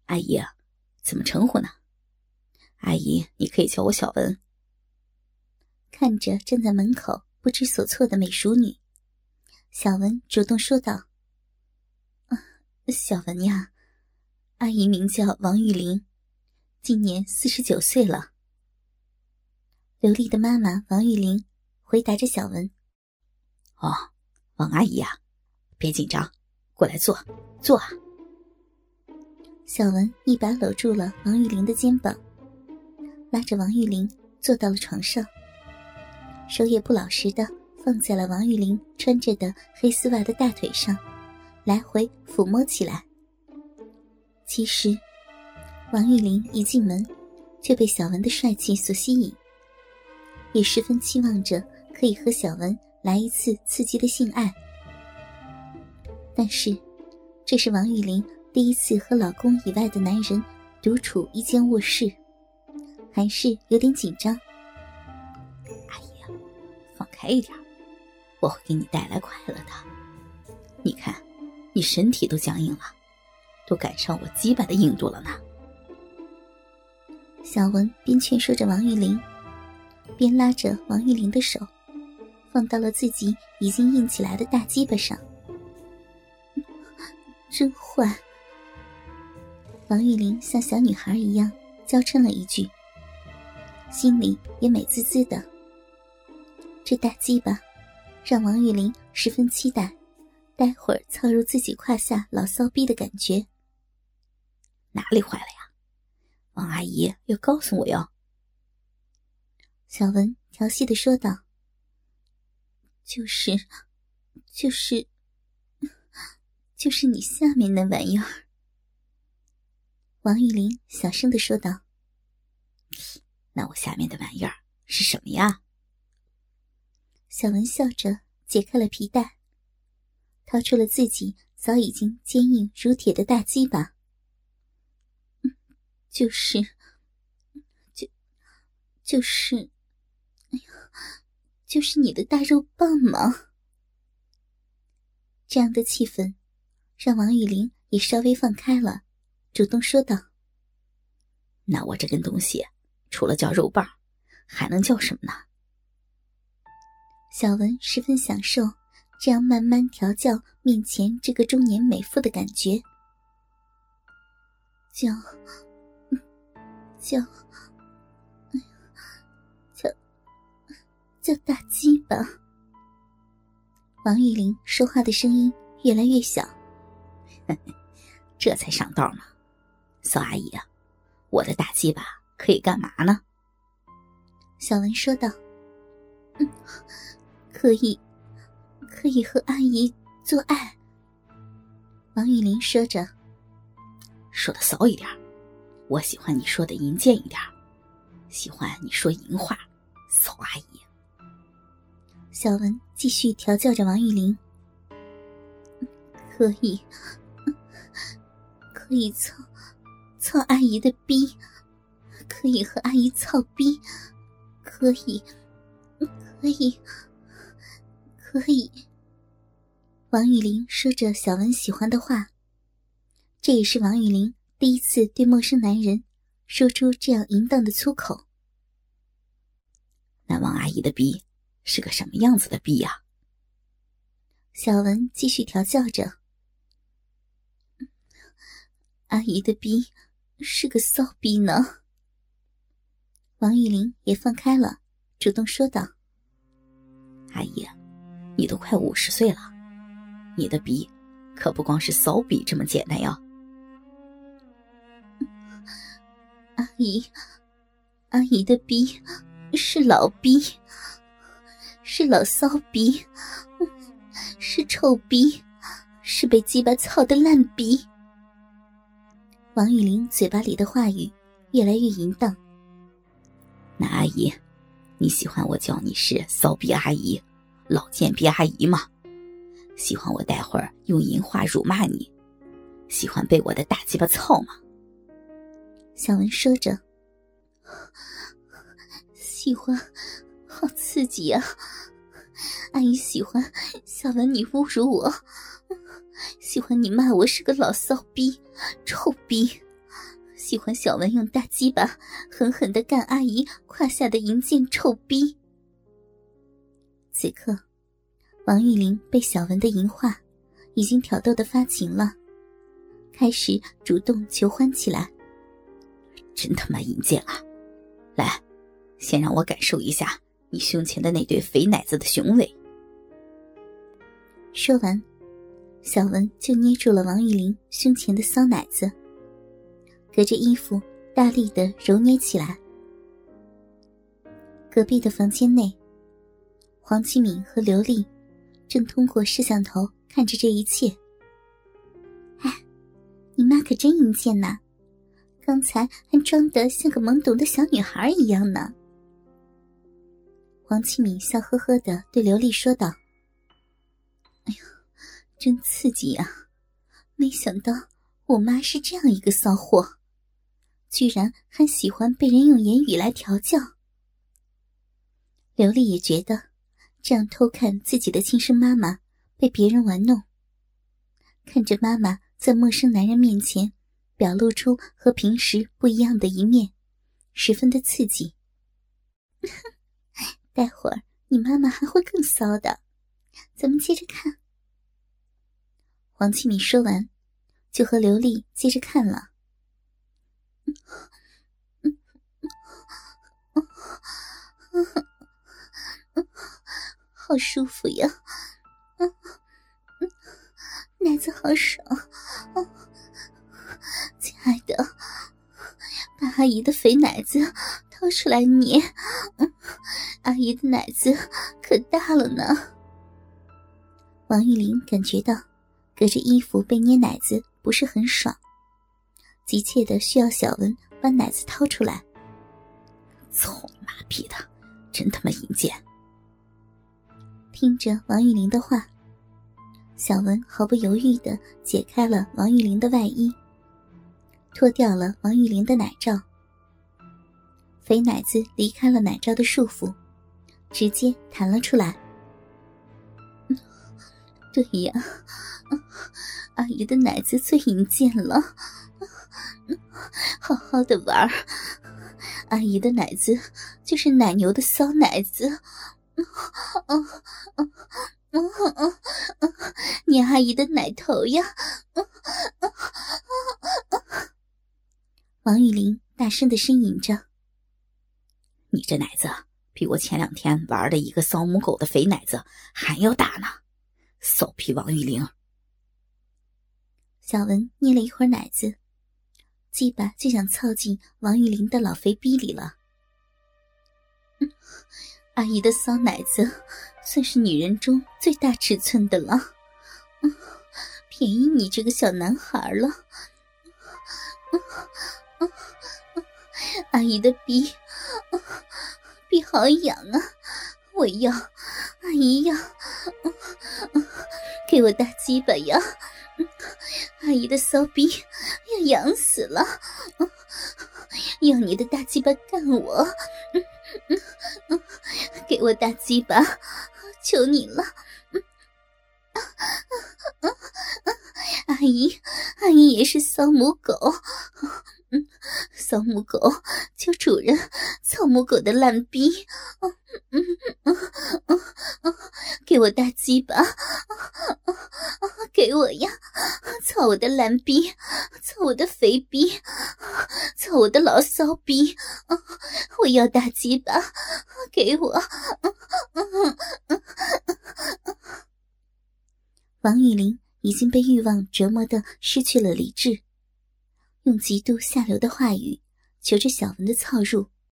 阿姨啊，怎么称呼呢？阿姨，你可以叫我小文。 看着站在门口不知所措的美淑女，小文主动说道：小文呀，阿姨名叫王玉玲，今年49岁了。刘丽的妈妈王玉玲回答着小文： 哦，王阿姨呀，别紧张，过来坐，坐啊。 小文一把搂住了王玉玲的肩膀，拉着王玉玲坐到了床上，手也不老实地放在了王玉玲穿着的黑丝袜的大腿上，来回抚摸起来。其实王玉玲一进门就被小文的帅气所吸引，也十分期望着可以和小文来一次刺激的性爱。但是这是王玉玲第一次和老公以外的男人独处一间卧室，还是有点紧张。 阿姨啊，放开一点，我会给你带来快乐的。你看，你身体都僵硬了，都赶上我鸡巴的硬度了呢。 小文边劝说着王玉玲，边拉着王玉玲的手放到了自己已经硬起来的大鸡巴上。真坏！王玉玲像小女孩一样娇嗔了一句，心里也美滋滋的。这大鸡巴让王玉玲十分期待待会儿操入自己胯下老骚逼的感觉。 哪里坏了呀？王阿姨要告诉我哟。 小文调戏地说道：就是你下面那玩意儿。王玉玲小声地说道： 那我下面的玩意儿是什么呀？ 小文笑着解开了皮带，掏出了自己早已经坚硬如铁的大鸡巴。就是你的大肉棒吗？这样的气氛让王玉玲也稍微放开了，主动说道： 那我这根东西除了叫肉棒还能叫什么呢？ 小文十分享受这样慢慢调教面前这个中年美妇的感觉。叫大鸡巴。王玉玲说话的声音越来越小。 这才上道呢。骚阿姨啊，我的大鸡巴可以干嘛呢？ 小文说道：可以和阿姨做爱。王玉玲说着： 说的骚一点，我喜欢你说的淫贱一点，喜欢你说淫话，骚阿姨。 小文继续调教着王玉玲：可以操阿姨的逼，可以和阿姨操逼，可以。王玉玲说着小文喜欢的话，这也是王玉玲第一次对陌生男人说出这样淫荡的粗口。 那王阿姨的逼是个什么样子的逼呀？ 小文继续调教着：阿姨的逼是个骚逼呢。王玉玲也放开了，主动说道： 阿姨，你都快50岁了，你的逼可不光是骚逼这么简单哟。 阿姨的逼是老逼，是老骚逼，是臭逼，是被鸡巴操的烂逼。王玉玲嘴巴里的话语越来越淫荡。 那阿姨，你喜欢我叫你是骚逼阿姨、老贱逼阿姨吗？喜欢我待会儿用淫话辱骂你，喜欢被我的大鸡巴操吗？ 小文说着：喜欢，好刺激啊！阿姨喜欢小文你侮辱我，喜欢你骂我是个老骚逼、臭逼， 喜欢小文用大鸡巴狠狠地干阿姨胯下的淫贱臭逼。此刻王玉玲被小文的淫话已经挑逗得发情了，开始主动求欢起来。 真他妈淫贱啊！来，先让我感受一下你胸前的那对肥奶子的雄伟。 说完，小文就捏住了王玉玲胸前的骚奶子，隔着衣服大力地揉捏起来。隔壁的房间内，黄启敏和刘丽正通过摄像头看着这一切。哎，你妈可真淫贱呐，刚才还装得像个懵懂的小女孩一样呢。黄启敏笑呵呵地对刘丽说道：哎呀，真刺激呀！没想到我妈是这样一个骚货，居然还喜欢被人用言语来调教。刘丽也觉得这样偷看自己的亲生妈妈被别人玩弄，看着妈妈在陌生男人面前表露出和平时不一样的一面，十分的刺激。待会儿你妈妈还会更骚的，咱们接着看。黄启敏说完，就和刘丽接着看了。好舒服呀，奶子好爽。亲爱的，把阿姨的肥奶子掏出来捏，阿姨的奶子可大了呢。王玉玲感觉到隔着衣服被捏奶子不是很爽，急切的需要小文把奶子掏出来。 操你妈逼的，真他妈淫贱！ 听着王玉玲的话，小文毫不犹豫地解开了王玉玲的外衣，脱掉了王玉玲的奶罩。肥奶子离开了奶罩的束缚，直接弹了出来。对呀，阿姨的奶子最淫贱了，好好的玩，阿姨的奶子就是奶牛的骚奶子。你阿姨的奶头呀！王玉玲大声地呻吟着： 你这奶子比我前2天玩的一个骚母狗的肥奶子还要大呢，骚皮王玉玲！ 小文捏了一会儿奶子，鸡巴就想凑进王玉玲的老肥逼里了。阿姨的骚奶子算是女人中最大尺寸的了，便宜你这个小男孩了。阿姨的逼好痒啊，我要，阿姨要，给我大鸡巴呀！阿姨的骚逼要痒死了，要你的大鸡巴干我！给我大鸡巴，求你了！阿姨也是骚母狗，骚母狗求主人操母狗的烂逼，给我大鸡巴，给我呀！操我的烂逼，操我的肥逼，操我的老骚逼，我要大鸡巴，给我！王玉玲已经被欲望折磨得失去了理智，用极度下流的话语求着小文的操入。